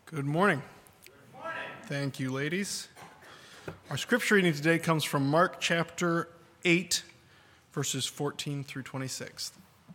Good morning. Good morning. Thank you, ladies. Our scripture reading today comes from Mark chapter 8, verses 14 through 26.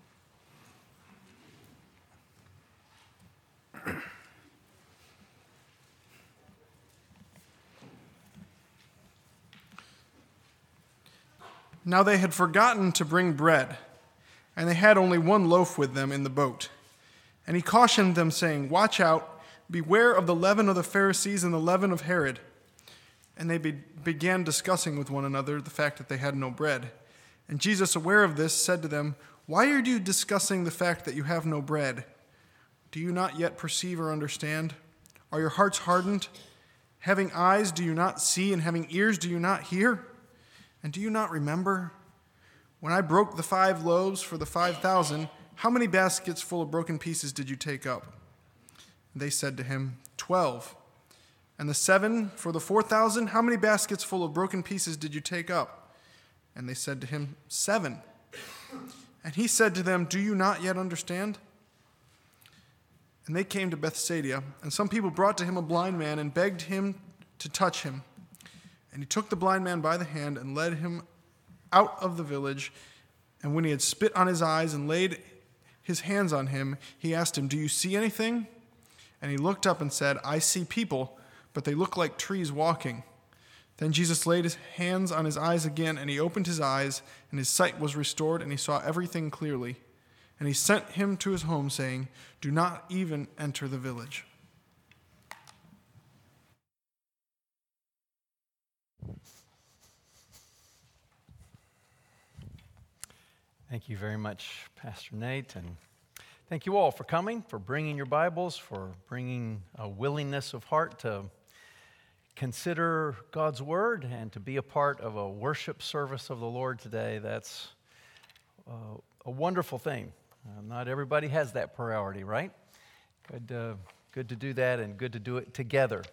Now they had forgotten to bring bread, and they had only one loaf with them in the boat. And he cautioned them, saying, "Watch out. Beware of the leaven of the Pharisees and the leaven of Herod." And they began discussing with one another the fact that they had no bread. And Jesus, aware of this, said to them, "Why are you discussing the fact that you have no bread? Do you not yet perceive or understand? Are your hearts hardened? Having eyes, do you not see? And having ears, do you not hear? And do you not remember? When I broke the 5 loaves for the 5,000, how many baskets full of broken pieces did you take up?" They said to him, 12. "And the 7 for the 4,000, how many baskets full of broken pieces did you take up?" And they said to him, 7. And he said to them, "Do you not yet understand?" And they came to Bethsaida, and some people brought to him a blind man and begged him to touch him. And he took the blind man by the hand and led him out of the village. And when he had spit on his eyes and laid his hands on him, he asked him, "Do you see anything?" And he looked up and said, "I see people, but they look like trees walking." Then Jesus laid his hands on his eyes again, and he opened his eyes, and his sight was restored, and he saw everything clearly. And he sent him to his home, saying, "Do not even enter the village." Thank you very much, Pastor Nate, and thank you all for coming, for bringing your Bibles, for bringing a willingness of heart to consider God's Word and to be a part of a worship service of the Lord today. That's a wonderful thing. Not everybody has that priority, right? Good to do that and good to do it together.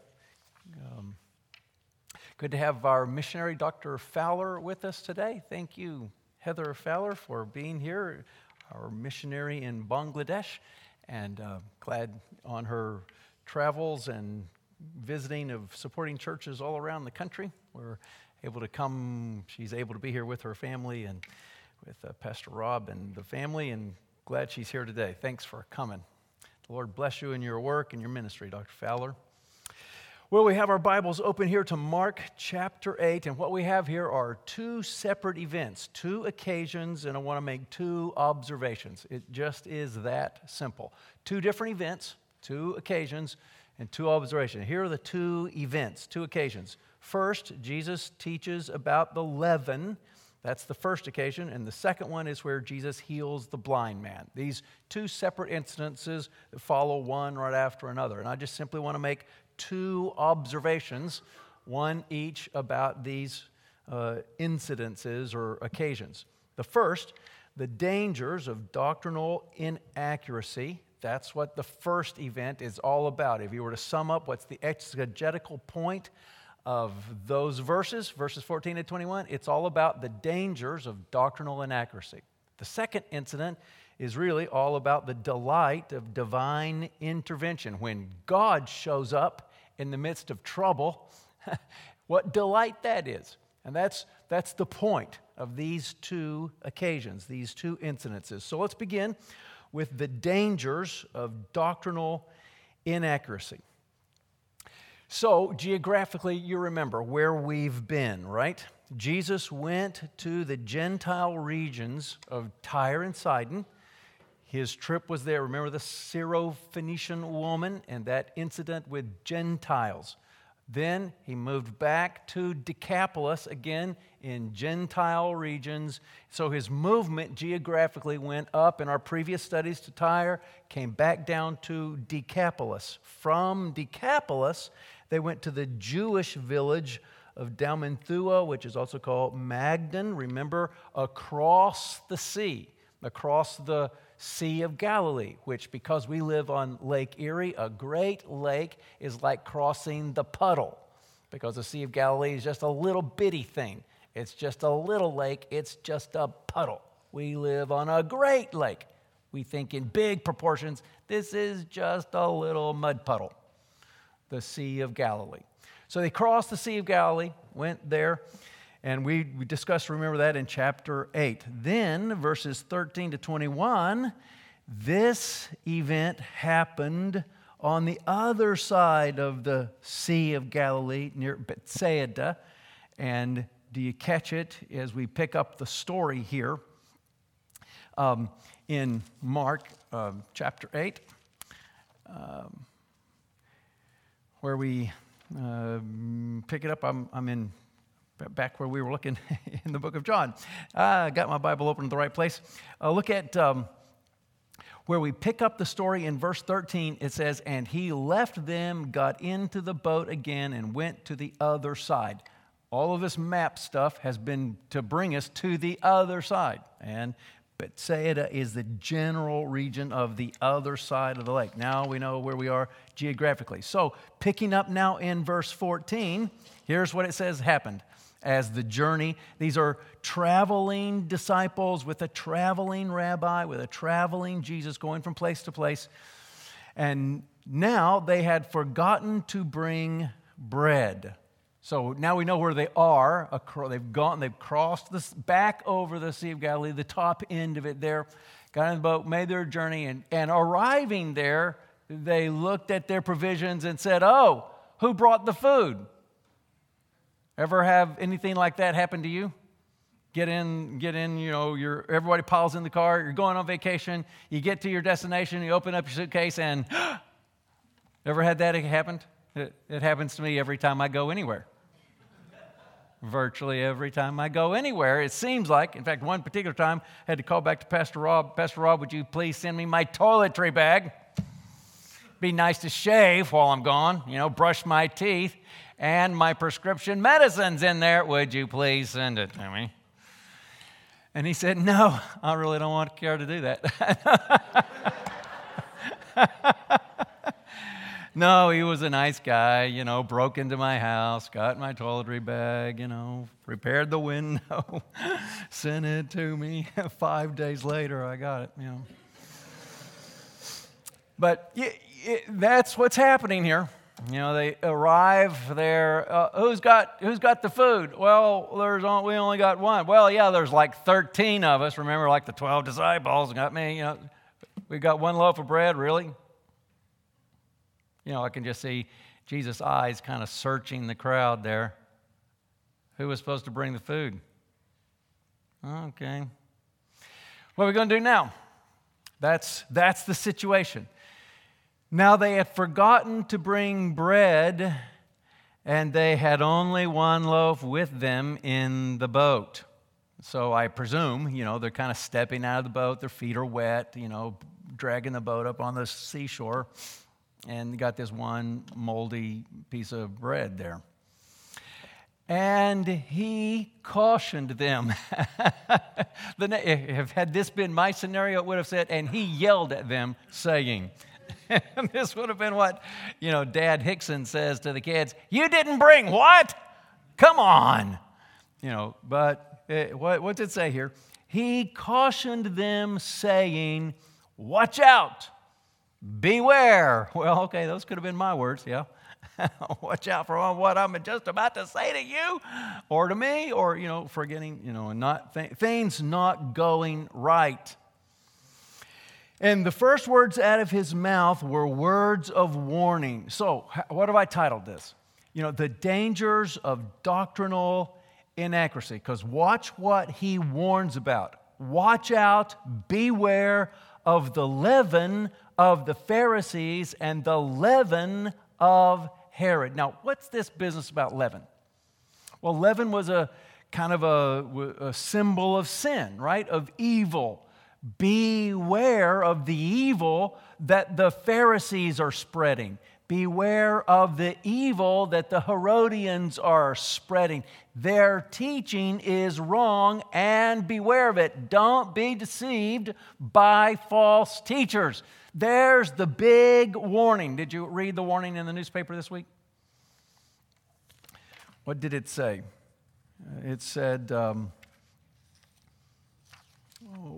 Good to have our missionary, Dr. Fowler, with us today. Thank you, Heather Fowler, for being here, our missionary in Bangladesh, and glad on her travels and visiting of supporting churches all around the country. We're able to come, she's able to be here with her family and with Pastor Rob and the family, and glad she's here today. Thanks for coming. The Lord bless you in your work and your ministry, Dr. Fowler. Well, we have our Bibles open here to Mark chapter 8, and what we have here are 2 separate events, 2 occasions, and I want to make 2 observations. It just is that simple. 2 different events, 2 occasions, and 2 observations. Here are the 2 events, 2 occasions. First, Jesus teaches about the leaven. That's the first occasion, and the second one is where Jesus heals the blind man. These 2 separate incidences that follow one right after another, and I just simply want to make 2 observations, one each about these incidences or occasions. The first, the dangers of doctrinal inaccuracy. That's what the first event is all about. If you were to sum up what's the exegetical point of those verses 14 to 21, it's all about the dangers of doctrinal inaccuracy. The second incident is really all about the delight of divine intervention. When God shows up in the midst of trouble, what delight that is. And that's the point of these 2 occasions, these 2 incidences. So let's begin with the dangers of doctrinal inaccuracy. So geographically, you remember where we've been, right? Jesus went to the Gentile regions of Tyre and Sidon. His trip was there. Remember the Syro-Phoenician woman and that incident with Gentiles. Then he moved back to Decapolis, again in Gentile regions. So his movement geographically went up in our previous studies to Tyre, came back down to Decapolis. From Decapolis, they went to the Jewish village of Dalmanthua, which is also called Magdon. Remember, across the sea, across the Sea of Galilee, which, because we live on Lake Erie, a great lake is like crossing the puddle, because the Sea of Galilee is just a little bitty thing. It's just a little lake. It's just a puddle. We live on a great lake. We think in big proportions. This is just a little mud puddle. the Sea of Galilee. So they crossed the Sea of Galilee, went there, and we discussed, remember that, in chapter 8. Then, verses 13 to 21, this event happened on the other side of the Sea of Galilee, near Bethsaida. And do you catch it as we pick up the story here in Mark chapter 8, where we pick it up? I'm in back where we were looking in the book of John. I got my Bible open in the right place. Look at where we pick up the story in verse 13. It says, "And he left them, got into the boat again, and went to the other side." All of this map stuff has been to bring us to the other side. And Bethsaida is the general region of the other side of the lake. Now we know where we are geographically. So picking up now in verse 14, here's what it says happened. As the journey, these are traveling disciples with a traveling rabbi, with a traveling Jesus going from place to place. And now they had forgotten to bring bread. So now we know where they are. They've crossed this back over the Sea of Galilee, the top end of it there, got in the boat, made their journey, and arriving there, they looked at their provisions and said, "Oh, who brought the food?" Ever have anything like that happen to you? Get in, everybody piles in the car, you're going on vacation, you get to your destination, you open up your suitcase, and ever had that happen? It happens to me every time I go anywhere. Virtually every time I go anywhere, it seems like. In fact, one particular time, I had to call back to Pastor Rob. "Pastor Rob, would you please send me my toiletry bag? Be nice to shave while I'm gone, brush my teeth, and my prescription medicine's in there. Would you please send it to me?" And he said, "No, I really don't want to care to do that." No, he was a nice guy, broke into my house, got my toiletry bag, repaired the window, sent it to me. 5 days later, I got it, But that's what's happening here. They arrive there. Who's got the food? Well, we only got one. Well, yeah, there's like 13 of us. Remember, like the 12 disciples got me. We got one loaf of bread, really? I can just see Jesus' eyes kind of searching the crowd there. Who was supposed to bring the food? Okay. What are we going to do now? That's the situation. Now they had forgotten to bring bread, and they had only one loaf with them in the boat. So I presume, they're kind of stepping out of the boat. Their feet are wet, dragging the boat up on the seashore. And you got this one moldy piece of bread there. And he cautioned them. Had this been my scenario, it would have said, and he yelled at them, saying, and this would have been what, Dad Hickson says to the kids, "You didn't bring what? Come on." But what did it say here? He cautioned them, saying, "Watch out. Beware." Well, okay, those could have been my words, yeah. Watch out for what I'm just about to say to you or to me, or, forgetting, and not things not going right. And the first words out of his mouth were words of warning. So, what have I titled this? The dangers of doctrinal inaccuracy. Because watch what he warns about. Watch out, beware of the leaven of the Pharisees and the leaven of Herod. Now, what's this business about leaven? Well, leaven was a kind of a symbol of sin, right? Of evil. Beware of the evil that the Pharisees are spreading. Beware of the evil that the Herodians are spreading. Their teaching is wrong, and beware of it. Don't be deceived by false teachers. There's the big warning. Did you read the warning in the newspaper this week? What did it say? It said,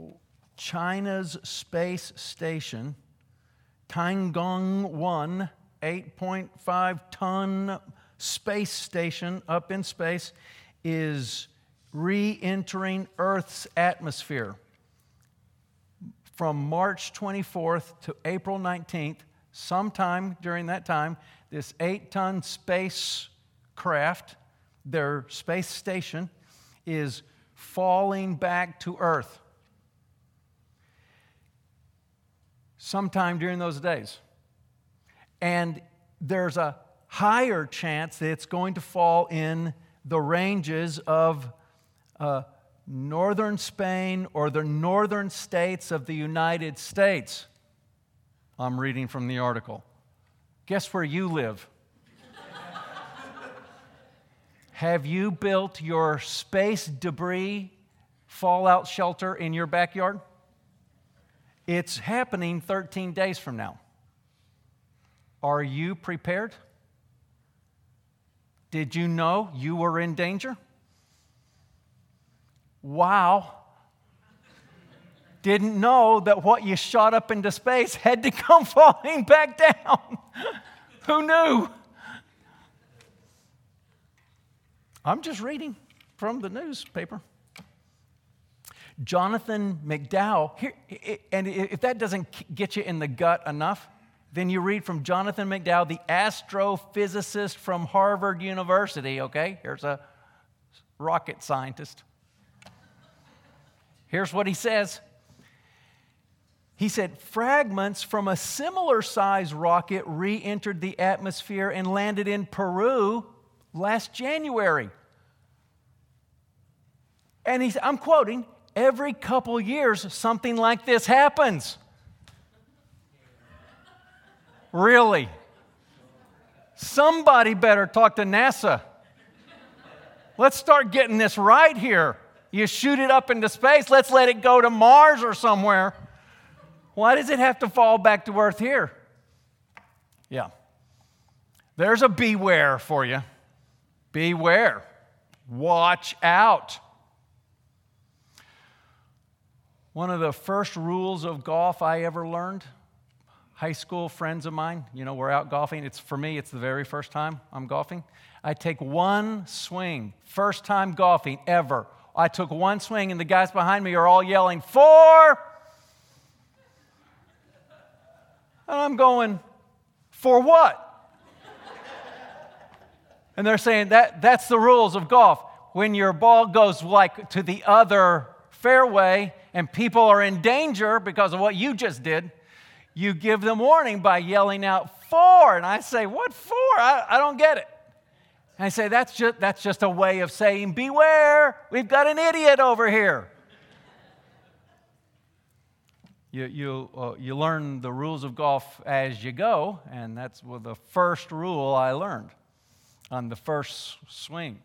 China's space station, Tiangong-1, 8.5-ton space station up in space, is re-entering Earth's atmosphere. From March 24th to April 19th, sometime during that time, this 8-ton spacecraft, their space station, is falling back to Earth. Sometime during those days. And there's a higher chance that it's going to fall in the ranges of northern Spain or the northern states of the United States. I'm reading from the article. Guess where you live? Have you built your space debris fallout shelter in your backyard? It's happening 13 days from now. Are you prepared? Did you know you were in danger? Wow. Didn't know that what you shot up into space had to come falling back down. Who knew? I'm just reading from the newspaper. Jonathan McDowell, here, and if that doesn't get you in the gut enough, then you read from Jonathan McDowell, the astrophysicist from Harvard University, okay? Here's a rocket scientist. Here's what he says. He said, fragments from a similar size rocket re-entered the atmosphere and landed in Peru last January. And I'm quoting, every couple years something like this happens. Really? Somebody better talk to NASA. Let's start getting this right here. You shoot it up into space, let's let it go to Mars or somewhere. Why does it have to fall back to Earth here? Yeah. There's a beware for you. Beware. Watch out. One of the first rules of golf I ever learned, high school friends of mine, we're out golfing. For me, it's the very first time I'm golfing. I take one swing, first time golfing ever. I took one swing, and the guys behind me are all yelling, 4! And I'm going, for what? And they're saying that's the rules of golf. When your ball goes like to the other fairway and people are in danger because of what you just did, you give them warning by yelling out 4. And I say, what 4? I don't get it. And I say, that's just a way of saying, beware, we've got an idiot over here. You learn the rules of golf as you go, and that's the first rule I learned on the first swing.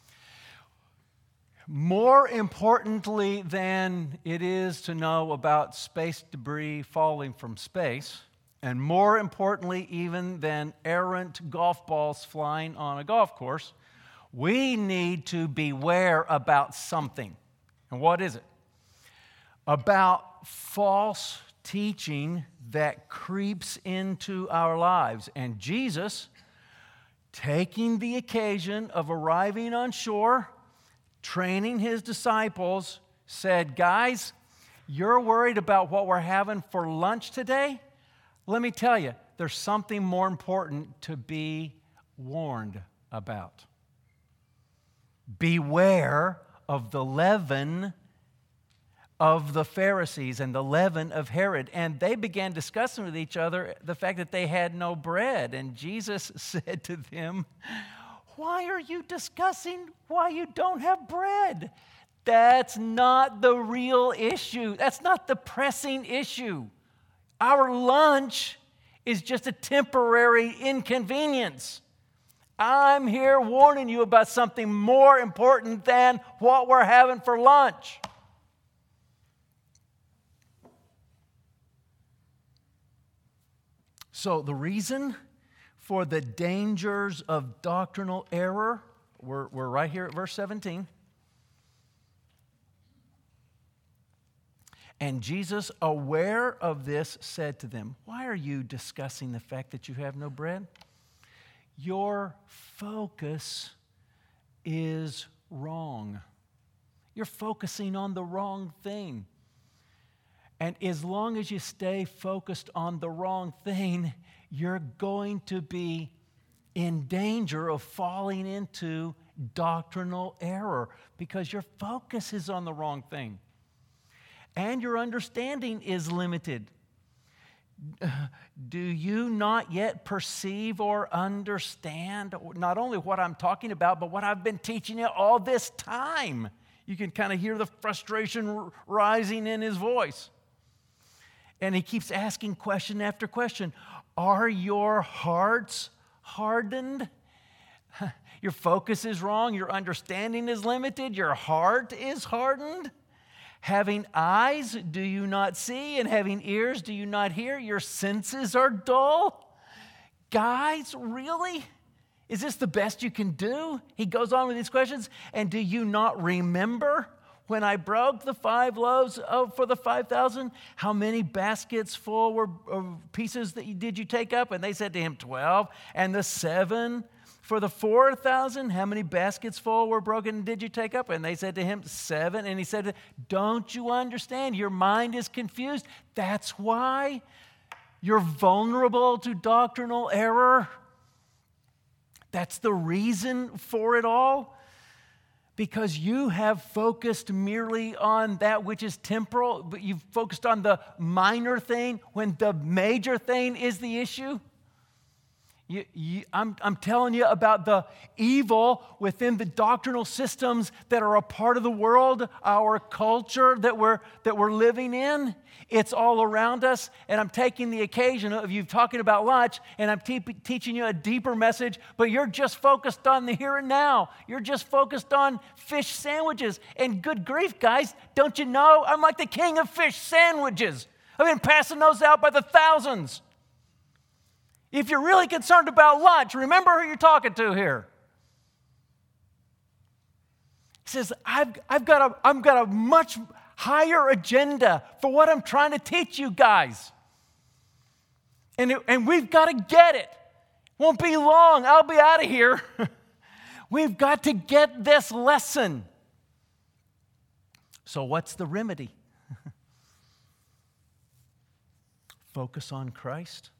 More importantly than it is to know about space debris falling from space, and more importantly even than errant golf balls flying on a golf course, we need to beware about something. And what is it? About false teaching that creeps into our lives. And Jesus, taking the occasion of arriving on shore, training his disciples, said, guys, you're worried about what we're having for lunch today? Let me tell you, there's something more important to be warned about. Beware of the leaven of the Pharisees and the leaven of Herod. And they began discussing with each other the fact that they had no bread. And Jesus said to them, why are you discussing why you don't have bread? That's not the real issue. That's not the pressing issue. Our lunch is just a temporary inconvenience. I'm here warning you about something more important than what we're having for lunch. So the reason for the dangers of doctrinal error, we're right here at verse 17. And Jesus, aware of this, said to them, "Why are you discussing the fact that you have no bread? Your focus is wrong. You're focusing on the wrong thing. And as long as you stay focused on the wrong thing, you're going to be in danger of falling into doctrinal error because your focus is on the wrong thing. And your understanding is limited. Do you not yet perceive or understand not only what I'm talking about, but what I've been teaching you all this time?" You can kind of hear the frustration rising in his voice. And he keeps asking question after question. Are your hearts hardened? Your focus is wrong. Your understanding is limited. Your heart is hardened. Having eyes, do you not see? And having ears, do you not hear? Your senses are dull. Guys, really? Is this the best you can do? He goes on with these questions. And do you not remember when I broke the 5 loaves for the 5,000? How many baskets full of pieces did you take up? And they said to him, 12. And the 7 for the 4,000, how many baskets full were broken did you take up? And they said to him, 7. And he said, don't you understand? Your mind is confused. That's why you're vulnerable to doctrinal error. That's the reason for it all. Because you have focused merely on that which is temporal, but you've focused on the minor thing when the major thing is the issue. I'm telling you about the evil within the doctrinal systems that are a part of the world, our culture that we're living in. It's all around us, and I'm taking the occasion of you talking about lunch, and I'm teaching you a deeper message, but you're just focused on the here and now. You're just focused on fish sandwiches. And good grief, guys, don't you know I'm like the king of fish sandwiches? I've been passing those out by the thousands. If you're really concerned about lunch, remember who you're talking to here. He says, I've got a much higher agenda for what I'm trying to teach you guys. And we've got to get it. Won't be long. I'll be out of here. We've got to get this lesson. So what's the remedy? Focus on Christ.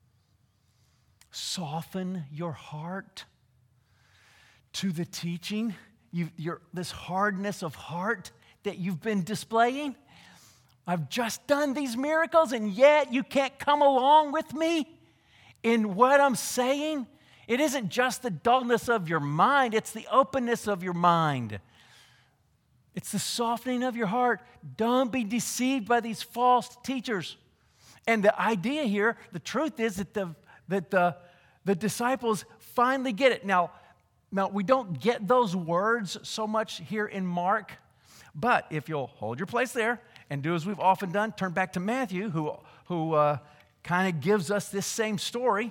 Soften your heart to the teaching. This hardness of heart that you've been displaying. I've just done these miracles, and yet you can't come along with me in what I'm saying. It isn't just the dullness of your mind, it's the openness of your mind. It's the softening of your heart. Don't be deceived by these false teachers. And the idea here, the truth is that the disciples finally get it. Now, we don't get those words so much here in Mark, but if you'll hold your place there and do as we've often done, turn back to Matthew, who kind of gives us this same story.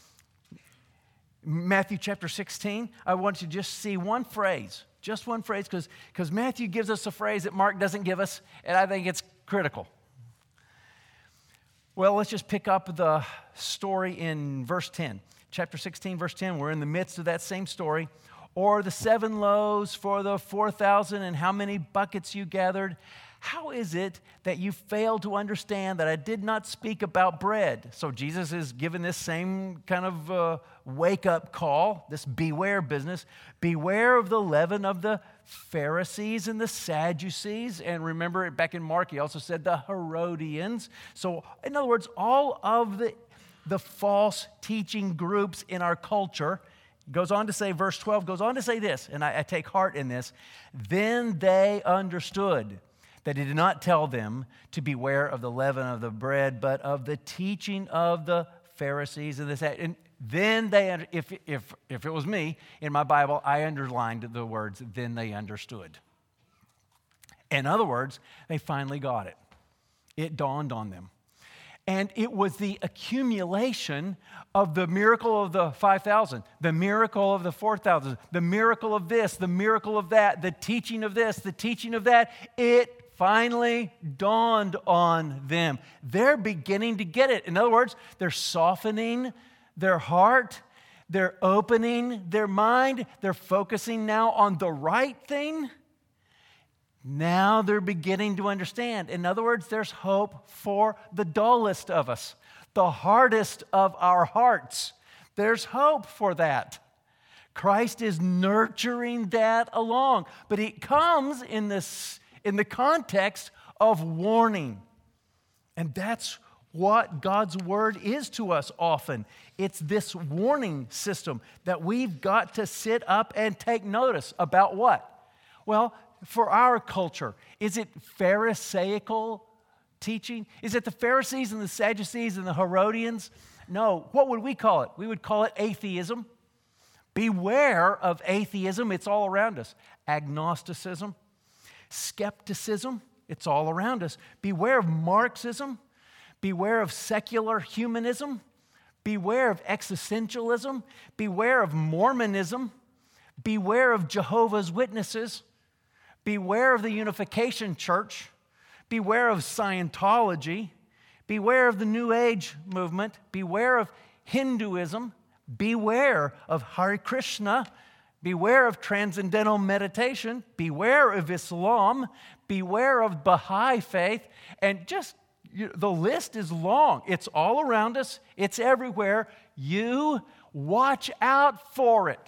Matthew chapter 16, I want you to just see one phrase, because Matthew gives us a phrase that Mark doesn't give us, and I think it's critical. Well, let's just pick up the story in verse 10. Chapter 16, verse 10, we're in the midst of that same story. Or the 7 loaves for the 4,000, and how many buckets you gathered. How is it that you fail to understand that I did not speak about bread? So Jesus is given this same kind of wake-up call, this beware business. Beware of the leaven of the Pharisees and the Sadducees. And remember, back in Mark, he also said the Herodians. So, in other words, all of the false teaching groups in our culture. Goes on to say, verse 12 goes on to say this, and I take heart in this. Then they understood that he did not tell them to beware of the leaven of the bread, but of the teaching of the Pharisees and this. And then they, if it was me, in my Bible, I underlined the words, then they understood. In other words, they finally got it. It dawned on them. And it was the accumulation of the miracle of the 5,000, the miracle of the 4,000, the miracle of this, the miracle of that, the teaching of this, the teaching of that. It finally dawned on them. They're beginning to get it. In other words, they're softening their heart. They're opening their mind. They're focusing now on the right thing. Now they're beginning to understand. In other words, there's hope for the dullest of us, the hardest of our hearts. There's hope for that. Christ is nurturing that along, but it comes in the context of warning. And that's what God's word is to us often. It's this warning system that we've got to sit up and take notice about what? Well, for our culture, is it Pharisaical teaching? Is it the Pharisees and the Sadducees and the Herodians? No. What would we call it? We would call it atheism. Beware of atheism. It's all around us. Agnosticism, skepticism, it's all around us. Beware of Marxism. Beware of secular humanism. Beware of existentialism. Beware of Mormonism. Beware of Jehovah's Witnesses. Beware of the Unification Church. Beware of Scientology. Beware of the New Age movement. Beware of Hinduism. Beware of Hare Krishna. Beware of transcendental meditation. Beware of Islam. Beware of Baha'i faith. And just, the list is long. It's all around us. It's everywhere. You watch out for it.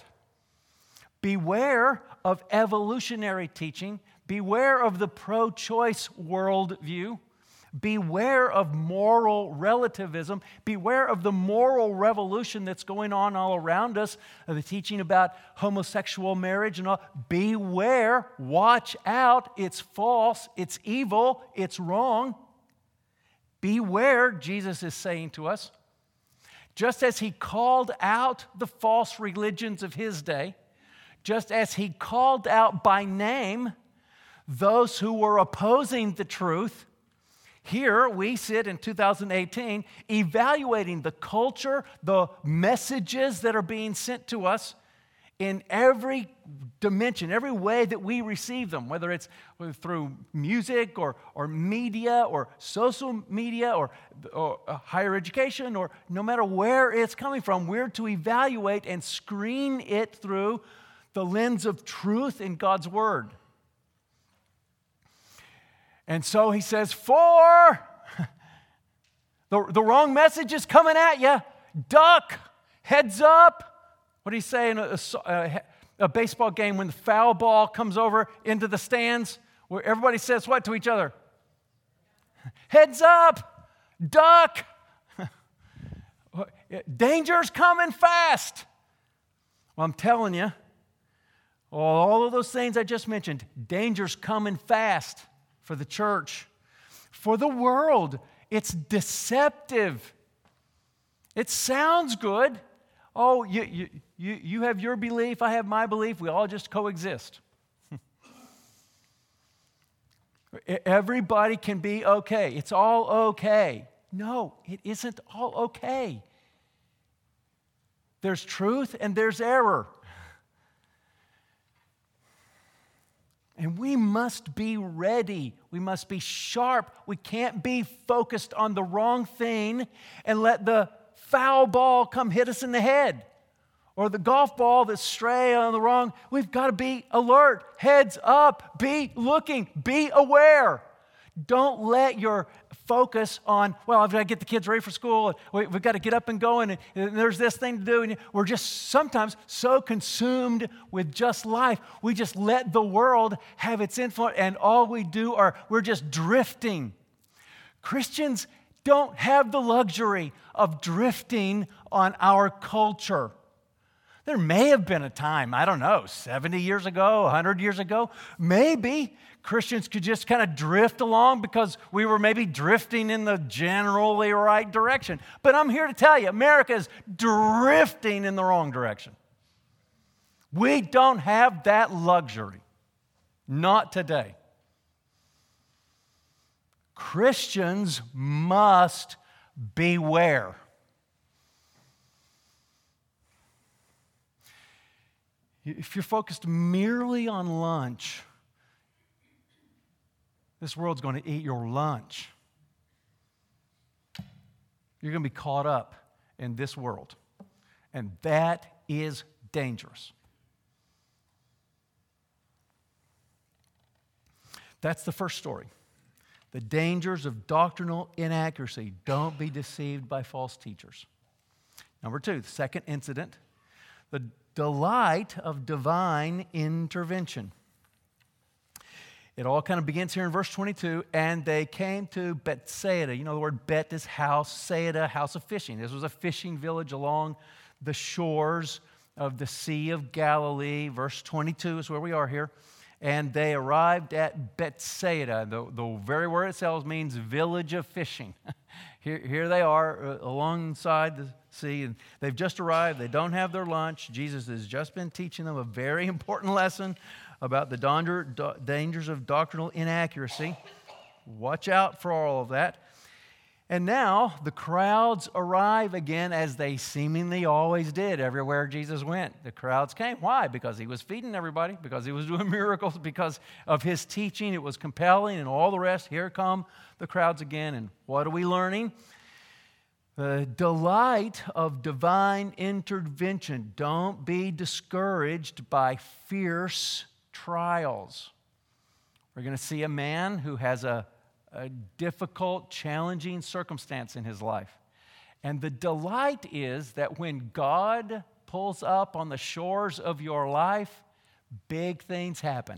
Beware of evolutionary teaching. Beware of the pro-choice worldview. Beware of moral relativism. Beware of the moral revolution that's going on all around us, the teaching about homosexual marriage and all. Beware, watch out, it's false, it's evil, it's wrong. Beware, Jesus is saying to us. Just as he called out the false religions of his day, just as he called out by name those who were opposing the truth, here we sit in 2018 evaluating the culture, the messages that are being sent to us in every dimension, every way that we receive them, whether it's through music or media or social media or higher education, or no matter where it's coming from, we're to evaluate and screen it through the lens of truth in God's Word. And so he says, for the wrong message is coming at you. Duck, heads up. What do you say in a baseball game when the foul ball comes over into the stands, where everybody says what to each other? Heads up, duck. Danger's coming fast. Well, I'm telling you, all of those things I just mentioned, danger's coming fast. For the church, for the world, it's deceptive. It sounds good. Oh, you have your belief, I have my belief, we all just coexist. Everybody can be okay. It's all okay. No, it isn't all okay. There's truth and there's error. And we must be ready. We must be sharp. We can't be focused on the wrong thing and let the foul ball come hit us in the head, or the golf ball that's stray on the wrong. We've got to be alert, heads up, be looking, be aware. Don't let your focus on, well, I've got to get the kids ready for school, and we've got to get up and go, and there's this thing to do. And we're just sometimes so consumed with just life, we just let the world have its influence, and all we do we're just drifting. Christians don't have the luxury of drifting on our culture. There may have been a time, I don't know, 70 years ago, 100 years ago, maybe Christians could just kind of drift along because we were maybe drifting in the generally right direction. But I'm here to tell you, America is drifting in the wrong direction. We don't have that luxury. Not today. Christians must beware. If you're focused merely on lunch, This world's going to eat your lunch. You're going to be caught up in this world. And that is dangerous. That's the first story. The dangers of doctrinal inaccuracy. Don't be deceived by false teachers. Number 2, the second incident, the delight of divine intervention. It all kind of begins here in verse 22, and they came to Bethsaida. You know the word Bet is house, Saida, house of fishing. This was a fishing village along the shores of the Sea of Galilee. Verse 22 is where we are here. And they arrived at Bethsaida. The very word itself means village of fishing. Here they are alongside the sea, and they've just arrived. They don't have their lunch. Jesus has just been teaching them a very important lesson about the dangers of doctrinal inaccuracy. Watch out for all of that. And now the crowds arrive again, as they seemingly always did everywhere Jesus went. The crowds came. Why? Because he was feeding everybody, because he was doing miracles, because of his teaching. It was compelling and all the rest. Here come the crowds again. And what are we learning? The delight of divine intervention. Don't be discouraged by fierce trials. We're going to see a man who has a difficult, challenging circumstance in his life. And the delight is that when God pulls up on the shores of your life, big things happen.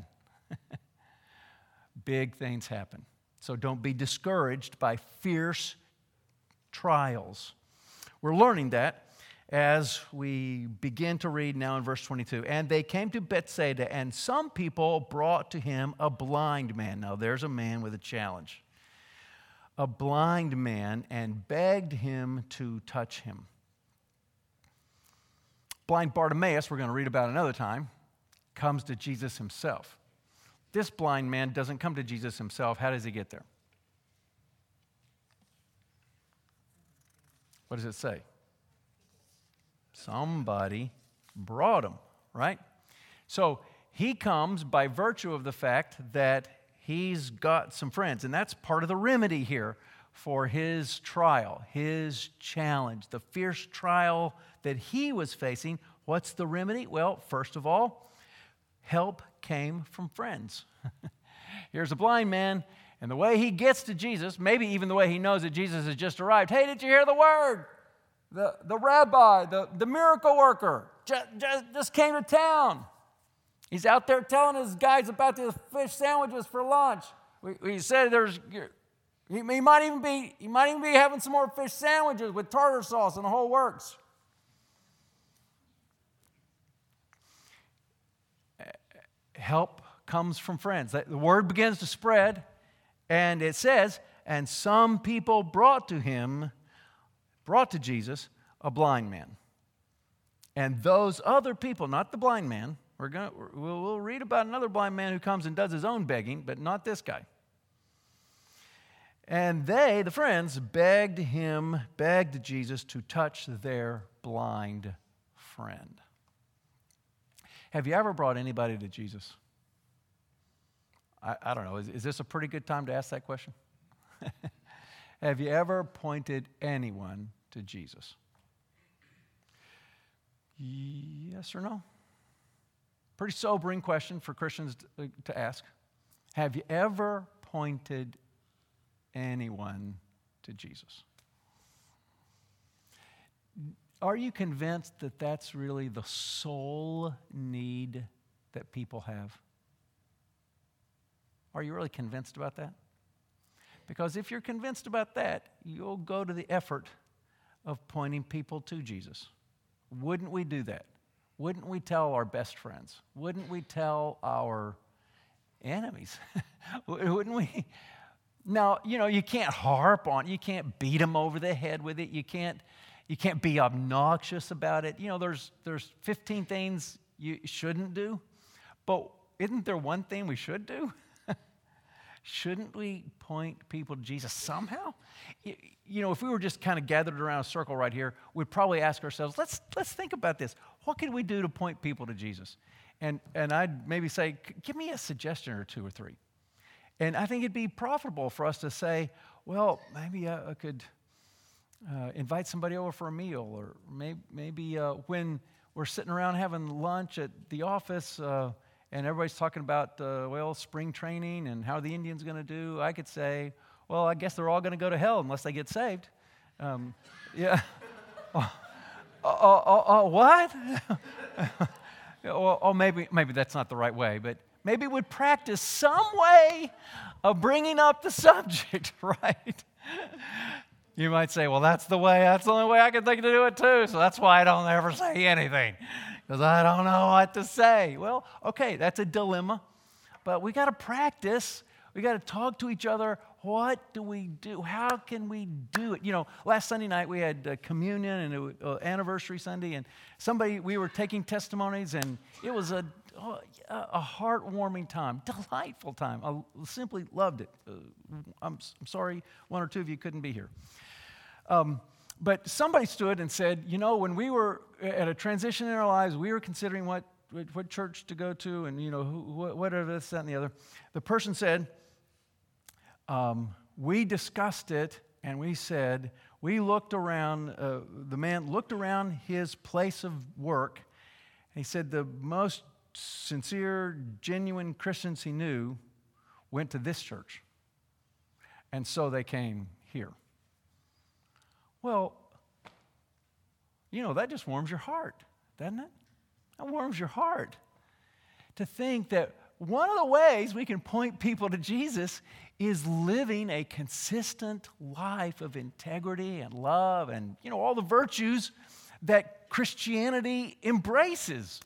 Big things happen. So don't be discouraged by fierce trials. We're learning that as we begin to read now in verse 22. And they came to Bethsaida, and some people brought to him a blind man. Now there's a man with a challenge. A blind man, and begged him to touch him. Blind Bartimaeus, we're going to read about another time, comes to Jesus himself. This blind man doesn't come to Jesus himself. How does he get there? What does it say? Somebody brought him, right? So he comes by virtue of the fact that he's got some friends, and that's part of the remedy here for his trial, his challenge, the fierce trial that he was facing. What's the remedy? Well, first of all, help came from friends. Here's a blind man, and the way he gets to Jesus, maybe even the way he knows that Jesus has just arrived. Hey, did you hear the word? The rabbi, the miracle worker, just came to town. He's out there telling his guys about the fish sandwiches for lunch. He said he might even be having some more fish sandwiches with tartar sauce and the whole works. Help comes from friends. The word begins to spread, and it says, and some people brought to Jesus a blind man. And those other people, not the blind man, we'll read about another blind man who comes and does his own begging, but not this guy. And they, the friends, begged Jesus to touch their blind friend. Have you ever brought anybody to Jesus? I don't know. Is this a pretty good time to ask that question? Have you ever pointed anyone to Jesus? Yes or no? Pretty sobering question for Christians to ask. Have you ever pointed anyone to Jesus? Are you convinced that that's really the sole need that people have? Are you really convinced about that? Because if you're convinced about that, you'll go to the effort of pointing people to Jesus. Wouldn't we do that? Wouldn't we tell our best friends? Wouldn't we tell our enemies? Wouldn't we? Now, you can't harp on it. You can't beat them over the head with it. You can't be obnoxious about it. There's 15 things you shouldn't do. But isn't there one thing we should do? Shouldn't we point people to Jesus somehow? If we were just kind of gathered around a circle right here, we'd probably ask ourselves, let's think about this. What can we do to point people to Jesus? And I'd maybe say, give me a suggestion or two or three. And I think it'd be profitable for us to say, well, maybe I could invite somebody over for a meal, or maybe when we're sitting around having lunch at the office and everybody's talking about, spring training and how the Indians going to do, I could say, well, I guess they're all going to go to hell unless they get saved. Yeah. What? Maybe that's not the right way, but maybe we'd practice some way of bringing up the subject, right? You might say, well, that's the only way I can think to do it too, so that's why I don't ever say anything, because I don't know what to say. Well, okay, that's a dilemma, but we got to practice. We got to talk to each other. What do we do? How can we do it? Last Sunday night we had communion, and it was anniversary Sunday, and we were taking testimonies, and it was a heartwarming time, delightful time. I simply loved it. I'm sorry one or two of you couldn't be here. But somebody stood and said, when we were at a transition in our lives, we were considering what church to go to, and whatever this, that, and the other. The person said, we discussed it, and we said, we looked around, the man looked around his place of work, and he said the most sincere, genuine Christians he knew went to this church. And so they came here. Well, that just warms your heart, doesn't it? That warms your heart to think that one of the ways we can point people to Jesus is living a consistent life of integrity and love and, all the virtues that Christianity embraces.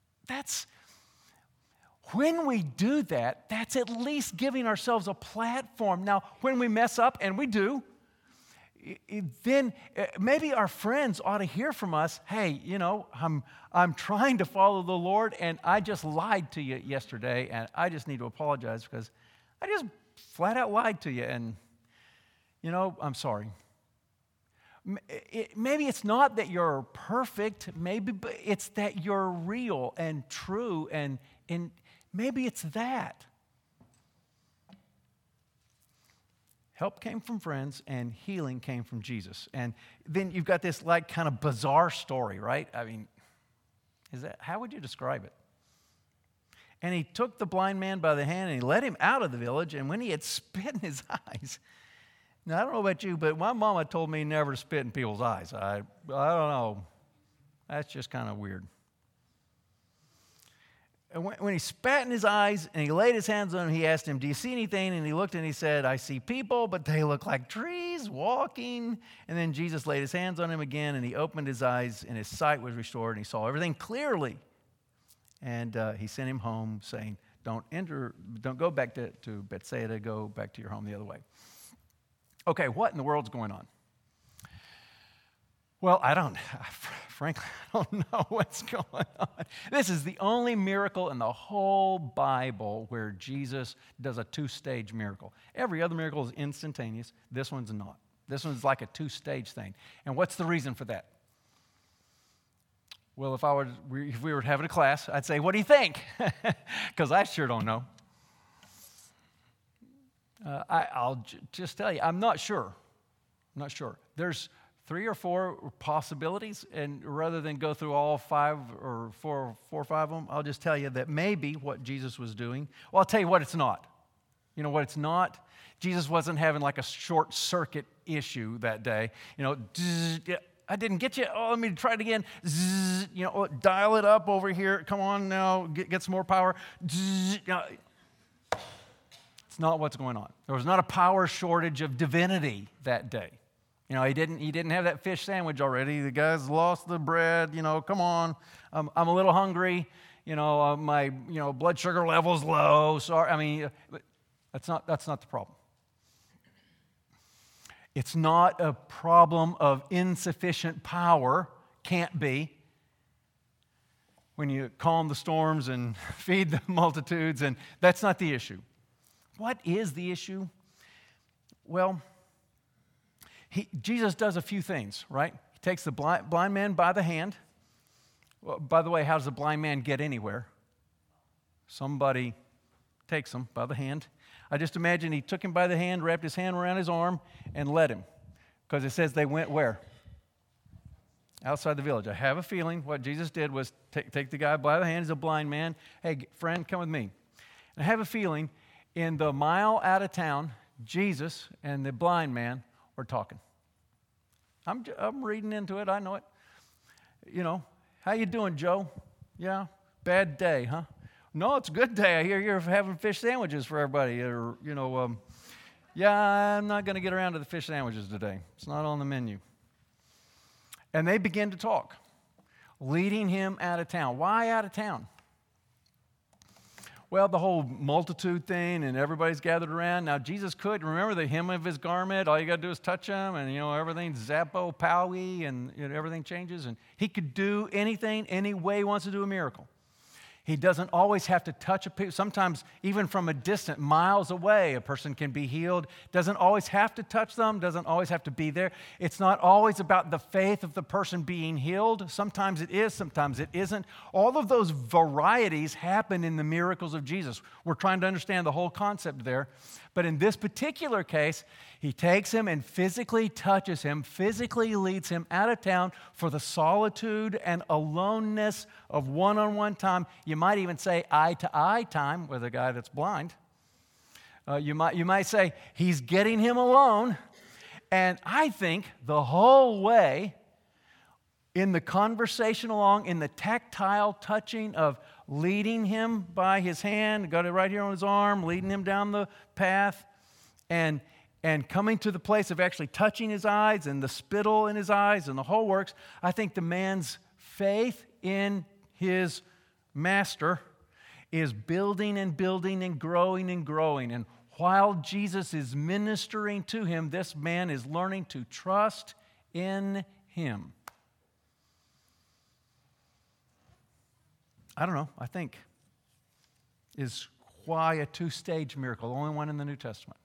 When we do that, that's at least giving ourselves a platform. Now, when we mess up, and we do, then maybe our friends ought to hear from us, hey, I'm trying to follow the Lord, and I just lied to you yesterday, and I just need to apologize because I just flat out lied to you, and, I'm sorry. Maybe it's not that you're perfect, but it's that you're real and true, and maybe it's that. Help came from friends, and healing came from Jesus. And then you've got this kind of bizarre story, right? I mean, how would you describe it? And he took the blind man by the hand, and he led him out of the village, and when he had spit in his eyes, now I don't know about you, but my mama told me never to spit in people's eyes. I don't know. That's just kind of weird. And when he spat in his eyes and he laid his hands on him, he asked him, do you see anything? And he looked and he said, I see people, but they look like trees walking. And then Jesus laid his hands on him again, and he opened his eyes, and his sight was restored, and he saw everything clearly. And he sent him home saying, don't go back to Bethsaida, go back to your home the other way. Okay, what in the world's going on? Well, frankly, I don't know what's going on. This is the only miracle in the whole Bible where Jesus does a two-stage miracle. Every other miracle is instantaneous. This one's not. This one's like a two-stage thing. And what's the reason for that? Well, if we were having a class, I'd say, what do you think? Because I sure don't know. I'll just tell you, I'm not sure. There's 3 or 4 possibilities, and rather than go through all 5 or 4 or 5 of them, I'll just tell you that maybe what Jesus was doing, well, I'll tell you what it's not. You know what it's not? Jesus wasn't having like a short circuit issue that day. I didn't get you. Oh, let me try it again. Dial it up over here. Come on now, get some more power. It's not what's going on. There was not a power shortage of divinity that day. He didn't have that fish sandwich already. The guy's lost the bread. Come on. I'm a little hungry. My blood sugar level's low. Sorry. That's not the problem. It's not a problem of insufficient power. Can't be. When you calm the storms and feed the multitudes, and that's not the issue. What is the issue? Well, Jesus does a few things, right? He takes the blind man by the hand. Well, by the way, how does a blind man get anywhere? Somebody takes him by the hand. I just imagine he took him by the hand, wrapped his hand around his arm, and led him. Because it says they went where? Outside the village. I have a feeling what Jesus did was take the guy by the hand. He's a blind man. Hey, friend, come with me. And I have a feeling in the mile out of town, Jesus and the blind man were talking. I'm reading into it. I know it. You know, how you doing, Joe? Yeah, bad day, huh? No, it's a good day. I hear you're having fish sandwiches for everybody. Or, yeah, I'm not going to get around to the fish sandwiches today. It's not on the menu. And they begin to talk, leading him out of town. Why out of town? Well, the whole multitude thing, and everybody's gathered around. Now, Jesus could, remember the hem of his garment, all you got to do is touch him, and, everything's zappo, powy, and everything changes. And he could do anything, any way he wants to do a miracle. He doesn't always have to touch a people. Sometimes, even from a distant, miles away, a person can be healed. Doesn't always have to touch them, doesn't always have to be there. It's not always about the faith of the person being healed. Sometimes it is, sometimes it isn't. All of those varieties happen in the miracles of Jesus. We're trying to understand the whole concept there. But in this particular case, he takes him and physically touches him, physically leads him out of town for the solitude and aloneness of one-on-one time. You might even say eye-to-eye time with a guy that's blind. You might say he's getting him alone. And I think the whole way in the conversation along, in the tactile touching of leading him by his hand, got it right here on his arm, leading him down the path, and coming to the place of actually touching his eyes and the spittle in his eyes and the whole works, I think the man's faith in his master is building and building and growing and growing. And while Jesus is ministering to him, this man is learning to trust in him. I don't know, I think is why a two-stage miracle, the only one in the New Testament.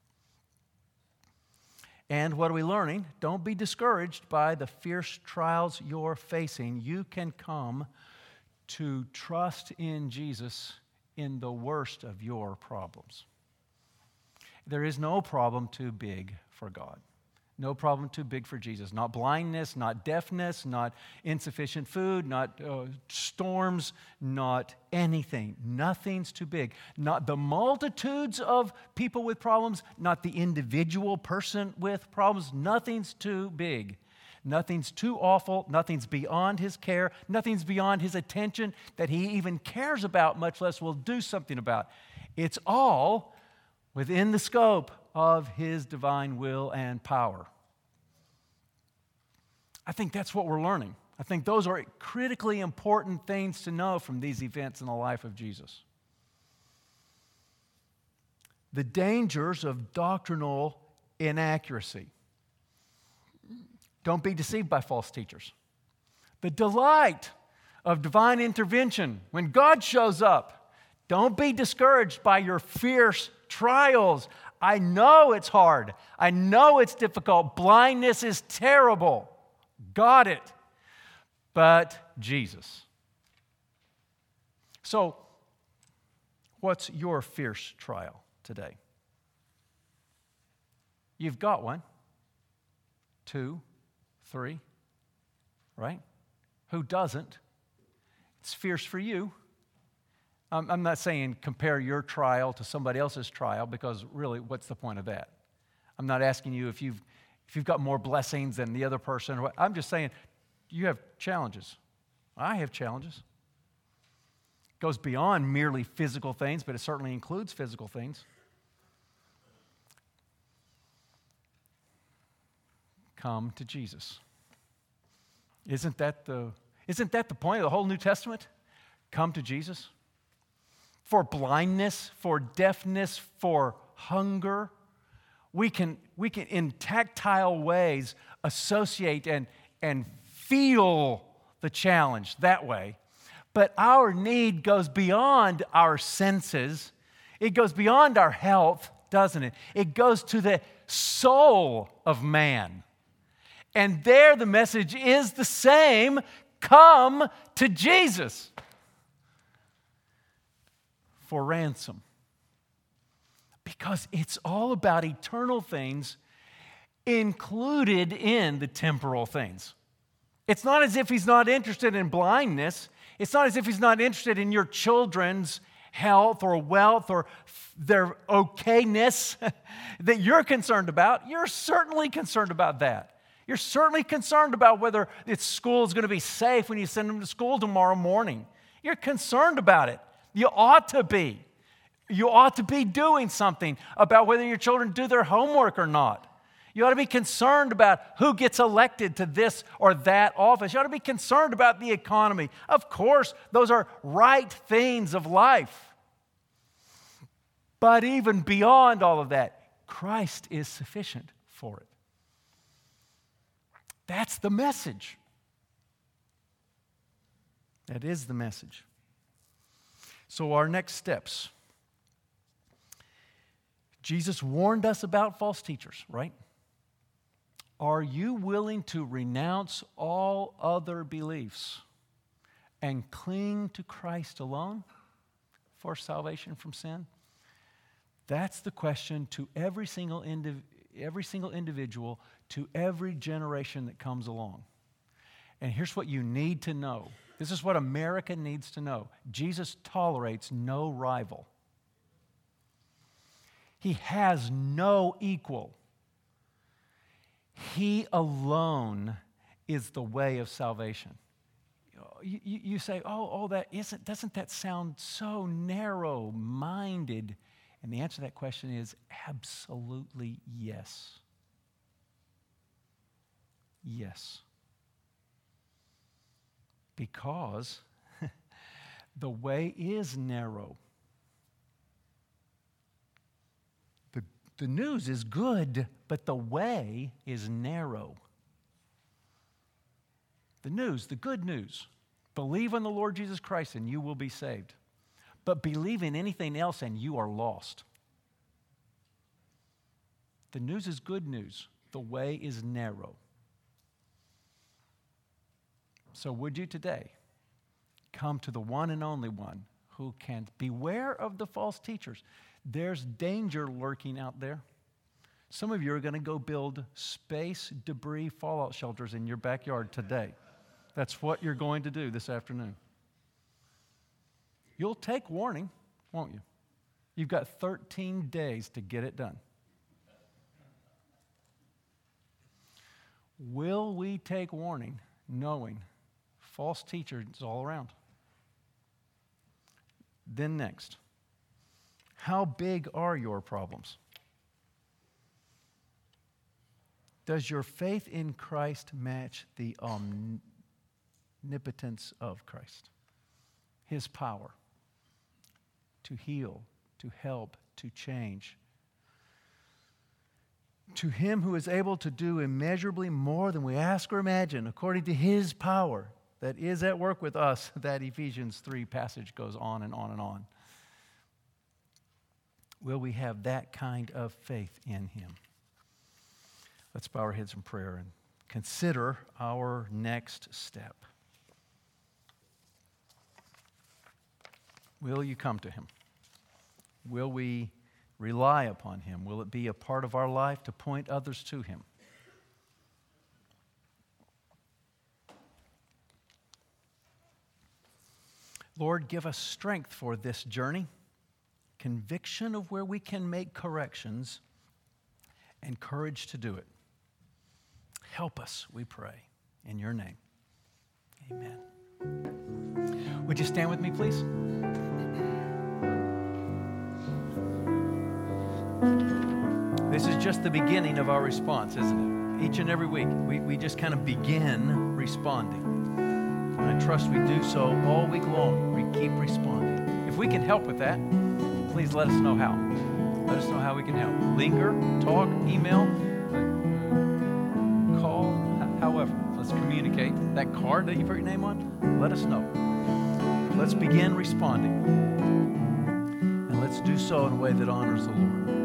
And what are we learning? Don't be discouraged by the fierce trials you're facing. You can come to trust in Jesus in the worst of your problems. There is no problem too big for God. No problem too big for Jesus. Not blindness, not deafness, not insufficient food, not storms, not anything. Nothing's too big. Not the multitudes of people with problems, not the individual person with problems. Nothing's too big. Nothing's too awful. Nothing's beyond his care. Nothing's beyond his attention that he even cares about, much less will do something about. It's all within the scope of his divine will and power. I think that's what we're learning. I think those are critically important things to know from these events in the life of Jesus. The dangers of doctrinal inaccuracy. Don't be deceived by false teachers. The delight of divine intervention when God shows up. Don't be discouraged by your fierce trials. I know it's hard. I know it's difficult. Blindness is terrible. Got it. But Jesus. So, what's your fierce trial today? You've got one, 2, 3, right? Who doesn't? It's fierce for you. I'm not saying compare your trial to somebody else's trial, because really, what's the point of that? I'm not asking you if you've got more blessings than the other person. I'm just saying you have challenges. I have challenges. It goes beyond merely physical things, but it certainly includes physical things. Come to Jesus. Isn't that the point of the whole New Testament? Come to Jesus. For blindness, for deafness, for hunger. We can in tactile ways associate and feel the challenge that way. But our need goes beyond our senses. It goes beyond our health, doesn't it? It goes to the soul of man. And there the message is the same. Come to Jesus for ransom. Because it's all about eternal things included in the temporal things. It's not as if he's not interested in blindness. It's not as if he's not interested in your children's health or wealth or their okayness that you're concerned about. You're certainly concerned about that. You're certainly concerned about whether school is going to be safe when you send them to school tomorrow morning. You're concerned about it. You ought to be. You ought to be doing something about whether your children do their homework or not. You ought to be concerned about who gets elected to this or that office. You ought to be concerned about the economy. Of course, those are right things of life. But even beyond all of that, Christ is sufficient for it. That's the message. That is the message. So our next steps. Jesus warned us about false teachers, right? Are you willing to renounce all other beliefs and cling to Christ alone for salvation from sin? That's the question to every single individual, to every generation that comes along. And here's what you need to know. This is what America needs to know. Jesus tolerates no rival. He has no equal. He alone is the way of salvation. You say, doesn't that sound so narrow-minded? And the answer to that question is absolutely yes. Yes. Because the way is narrow. The news is good, but the way is narrow. The news, the good news. Believe in the Lord Jesus Christ and you will be saved. But believe in anything else and you are lost. The news is good news. The way is narrow. So would you today come to the one and only one who can beware of the false teachers? There's danger lurking out there. Some of you are going to go build space debris fallout shelters in your backyard today. That's what you're going to do this afternoon. You'll take warning, won't you? You've got 13 days to get it done. Will we take warning knowing false teachers all around? Then next, how big are your problems? Does your faith in Christ match the omnipotence of Christ? His power to heal, to help, to change. To him who is able to do immeasurably more than we ask or imagine, according to his power that is at work with us, that Ephesians 3 passage goes on and on and on. Will we have that kind of faith in him? Let's bow our heads in prayer and consider our next step. Will you come to him? Will we rely upon him? Will it be a part of our life to point others to him? Lord, give us strength for this journey, conviction of where we can make corrections, and courage to do it. Help us, we pray, in your name. Amen. Would you stand with me, please? This is just the beginning of our response, isn't it? Each and every week, we just kind of begin responding. And I trust we do so all week long. We keep responding. If we can help with that, please let us know how. Let us know how we can help. Linger, talk, email, call, however. Let's communicate. That card that you put your name on, let us know. Let's begin responding. And let's do so in a way that honors the Lord.